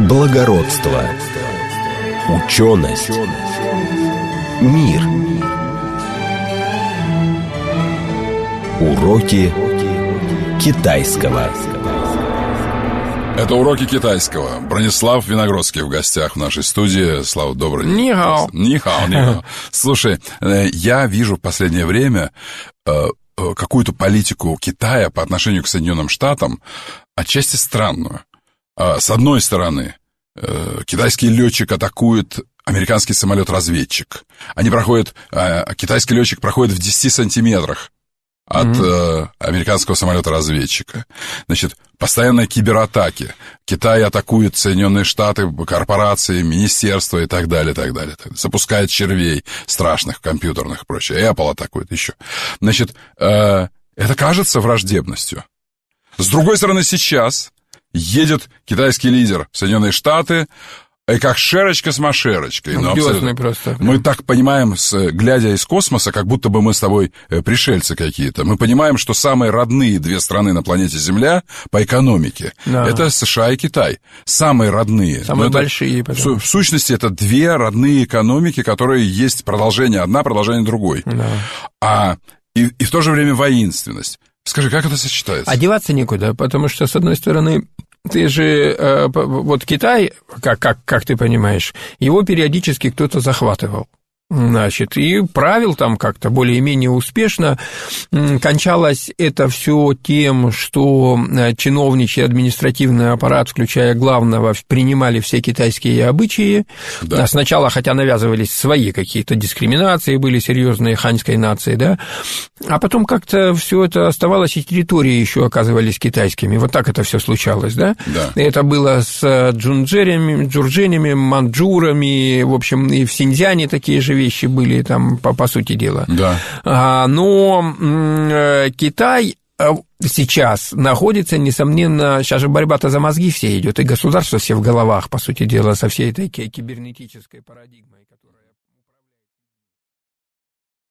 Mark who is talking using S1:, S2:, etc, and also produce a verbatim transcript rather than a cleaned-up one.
S1: благородство, ученость, мир. Уроки китайского.
S2: Это уроки китайского. Бронислав Виногродский в гостях в нашей студии. Слава, добрый день.
S3: Нихао.
S2: Нихао, нихао. Слушай, я вижу в последнее время какую-то политику Китая по отношению к Соединенным Штатам отчасти странную. С одной стороны, китайский летчик атакует американский самолет-разведчик. Они проходят, китайский летчик проходит в десяти сантиметрах от mm-hmm. американского самолета-разведчика. Значит, постоянные кибератаки. Китай атакует Соединенные Штаты, корпорации, министерства и так далее, и так далее. Запускает червей страшных, компьютерных и прочее. Apple атакует еще. Значит, это кажется враждебностью. С другой стороны, сейчас едет китайский лидер в Соединенные Штаты, и как шерочка с машерочкой. Ну,
S3: просто.
S2: Мы так понимаем, с, глядя из космоса, как будто бы мы с тобой пришельцы какие-то. Мы понимаем, что самые родные две страны на планете Земля по экономике да. это США и Китай. Самые родные.
S3: Самые это, большие.
S2: В, в сущности, это две родные экономики, которые есть продолжение одна, продолжение другой.
S3: Да.
S2: А, и, и в то же время воинственность. Скажи, как это сочетается?
S3: А деваться некуда, потому что, с одной стороны, ты же, вот Китай, как, как, как ты понимаешь, его периодически кто-то захватывал. Значит, и правил там как-то более-менее успешно. Кончалось это все тем, что чиновничий административный аппарат, включая главного, принимали все китайские обычаи. Да. Сначала, хотя навязывались свои какие-то дискриминации, были серьезные ханьской нации, да, а потом как-то все это оставалось, и территории еще оказывались китайскими. Вот так это все случалось, да?
S2: Да.
S3: Это было с джунджерами, джурдженями, манчжурами, в общем, и в Синьцзяне такие же вещи были там, по, по сути дела.
S2: Да.
S3: А, но м- Китай сейчас находится, несомненно, сейчас же борьба-то за мозги все идет, и государство все в головах, по сути дела, со всей этой кибернетической парадигмой.